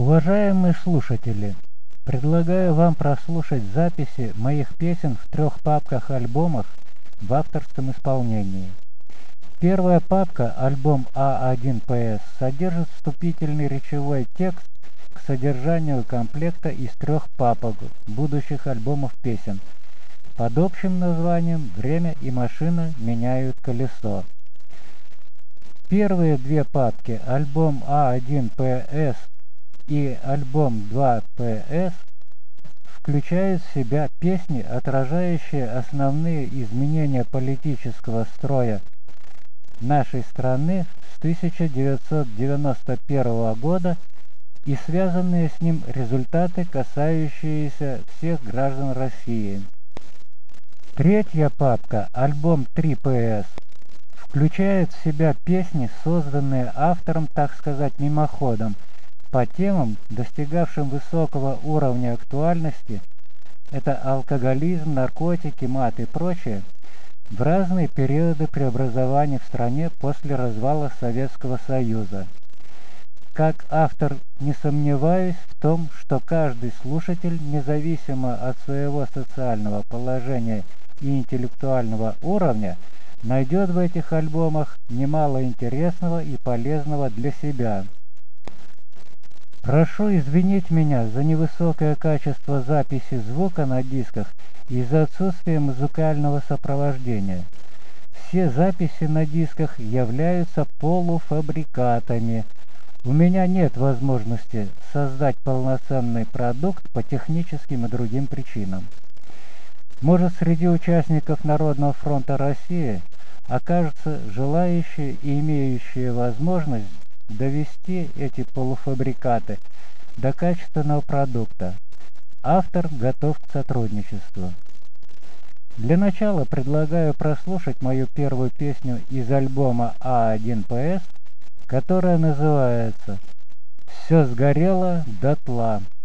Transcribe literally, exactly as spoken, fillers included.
Уважаемые слушатели, предлагаю вам прослушать записи моих песен в трех папках-альбомах в авторском исполнении. Первая папка, альбом А один П С, содержит вступительный речевой текст к содержанию комплекта из трех папок будущих альбомов песен под общим названием «Время и машина меняют колесо». Первые две папки, альбом А один П С и альбом два П С, включают в себя песни, отражающие основные изменения политического строя нашей страны с тысяча девятьсот девяносто первого года и связанные с ним результаты, касающиеся всех граждан России. Третья папка, альбом три П С, включает в себя песни, созданные автором, так сказать, мимоходом, по темам, достигавшим высокого уровня актуальности, это алкоголизм, наркотики, мат и прочее, в разные периоды преобразований в стране после развала Советского Союза. Как автор не сомневаюсь в том, что каждый слушатель, независимо от своего социального положения и интеллектуального уровня, найдет в этих альбомах немало интересного и полезного для себя. Прошу извинить меня за невысокое качество записи звука на дисках и за отсутствие музыкального сопровождения. Все записи на дисках являются полуфабрикатами. У меня нет возможности создать полноценный продукт по техническим и другим причинам. Может, среди участников Народного фронта России окажутся желающие и имеющие возможность довести эти полуфабрикаты до качественного продукта. Автор готов к сотрудничеству. Для начала предлагаю прослушать мою первую песню из альбома А один П С, которая называется «Все сгорело дотла».